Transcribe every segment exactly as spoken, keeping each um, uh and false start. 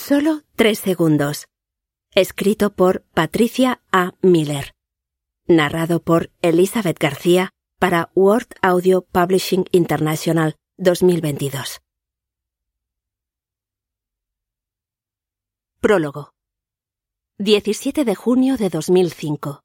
Solo tres segundos. Escrito por Patricia A. Miller. Narrado por Elizabeth García para Word Audio Publishing International dos mil veintidós. Prólogo. diecisiete de junio de dos mil cinco.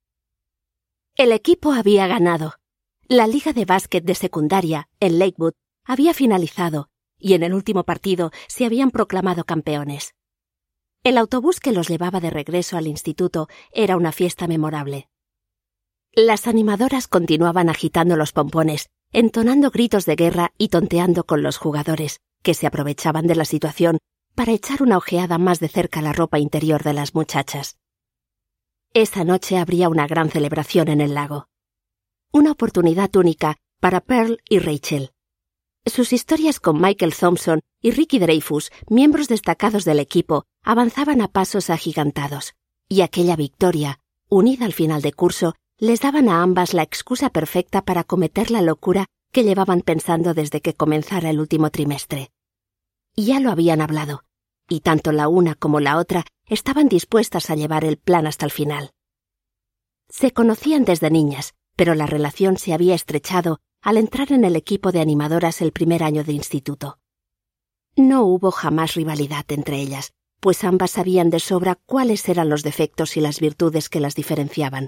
El equipo había ganado. La liga de básquet de secundaria, en Lakewood, había finalizado y en el último partido se habían proclamado campeones. El autobús que los llevaba de regreso al instituto era una fiesta memorable. Las animadoras continuaban agitando los pompones, entonando gritos de guerra y tonteando con los jugadores, que se aprovechaban de la situación para echar una ojeada más de cerca a la ropa interior de las muchachas. Esa noche habría una gran celebración en el lago. Una oportunidad única para Pearl y Rachel. Sus historias con Michael Thompson y Ricky Dreyfuss, miembros destacados del equipo, avanzaban a pasos agigantados, y aquella victoria, unida al final de curso, les daban a ambas la excusa perfecta para cometer la locura que llevaban pensando desde que comenzara el último trimestre. Ya lo habían hablado, y tanto la una como la otra estaban dispuestas a llevar el plan hasta el final. Se conocían desde niñas, pero la relación se había estrechado al entrar en el equipo de animadoras el primer año de instituto. No hubo jamás rivalidad entre ellas, pues ambas sabían de sobra cuáles eran los defectos y las virtudes que las diferenciaban.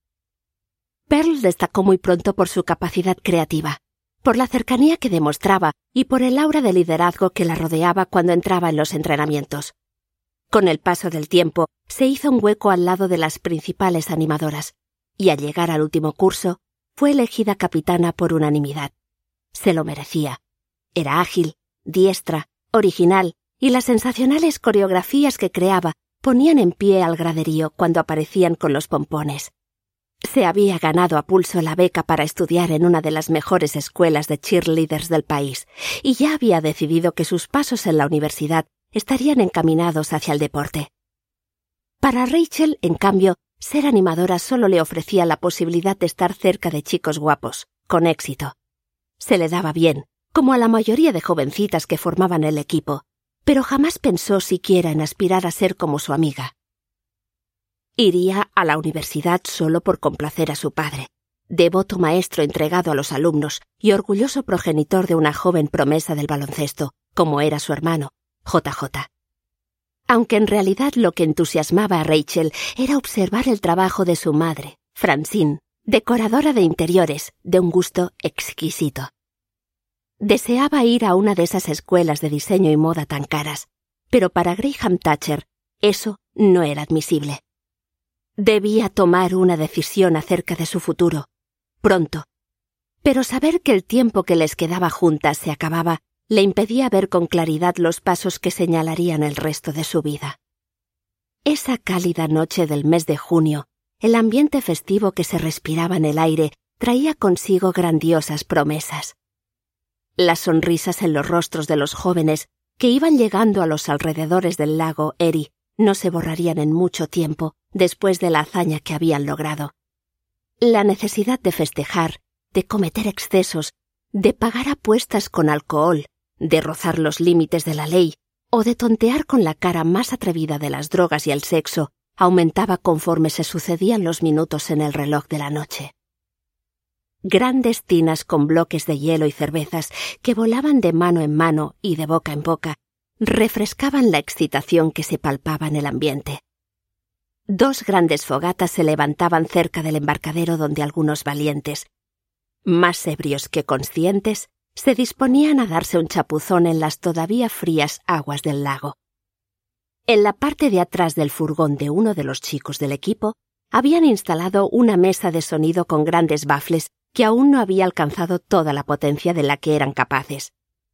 Pearl destacó muy pronto por su capacidad creativa, por la cercanía que demostraba y por el aura de liderazgo que la rodeaba cuando entraba en los entrenamientos. Con el paso del tiempo, se hizo un hueco al lado de las principales animadoras, y al llegar al último curso, fue elegida capitana por unanimidad. Se lo merecía. Era ágil, diestra, original, y las sensacionales coreografías que creaba ponían en pie al graderío cuando aparecían con los pompones. Se había ganado a pulso la beca para estudiar en una de las mejores escuelas de cheerleaders del país, y ya había decidido que sus pasos en la universidad estarían encaminados hacia el deporte. Para Rachel, en cambio, ser animadora solo le ofrecía la posibilidad de estar cerca de chicos guapos, con éxito. Se le daba bien, como a la mayoría de jovencitas que formaban el equipo, pero jamás pensó siquiera en aspirar a ser como su amiga. Iría a la universidad solo por complacer a su padre, devoto maestro entregado a los alumnos y orgulloso progenitor de una joven promesa del baloncesto, como era su hermano, J J. Aunque en realidad lo que entusiasmaba a Rachel era observar el trabajo de su madre, Francine, decoradora de interiores, de un gusto exquisito. Deseaba ir a una de esas escuelas de diseño y moda tan caras, pero para Graham Thatcher eso no era admisible. Debía tomar una decisión acerca de su futuro, pronto, pero saber que el tiempo que les quedaba juntas se acababa le impedía ver con claridad los pasos que señalarían el resto de su vida. Esa cálida noche del mes de junio, el ambiente festivo que se respiraba en el aire traía consigo grandiosas promesas. Las sonrisas en los rostros de los jóvenes que iban llegando a los alrededores del lago Erie no se borrarían en mucho tiempo después de la hazaña que habían logrado. La necesidad de festejar, de cometer excesos, de pagar apuestas con alcohol, de rozar los límites de la ley o de tontear con la cara más atrevida de las drogas y el sexo aumentaba conforme se sucedían los minutos en el reloj de la noche. Grandes tinas con bloques de hielo y cervezas que volaban de mano en mano y de boca en boca refrescaban la excitación que se palpaba en el ambiente. Dos grandes fogatas se levantaban cerca del embarcadero donde algunos valientes, más ebrios que conscientes, se disponían a darse un chapuzón en las todavía frías aguas del lago. En la parte de atrás del furgón de uno de los chicos del equipo, habían instalado una mesa de sonido con grandes bafles que aún no había alcanzado toda la potencia de la que eran capaces.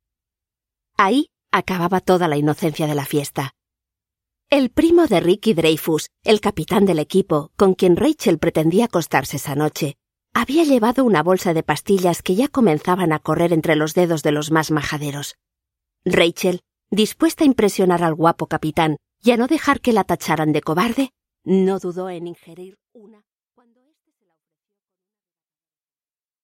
Ahí acababa toda la inocencia de la fiesta. El primo de Ricky Dreyfuss, el capitán del equipo, con quien Rachel pretendía acostarse esa noche, había llevado una bolsa de pastillas que ya comenzaban a correr entre los dedos de los más majaderos. Rachel, dispuesta a impresionar al guapo capitán y a no dejar que la tacharan de cobarde, no dudó en ingerir una...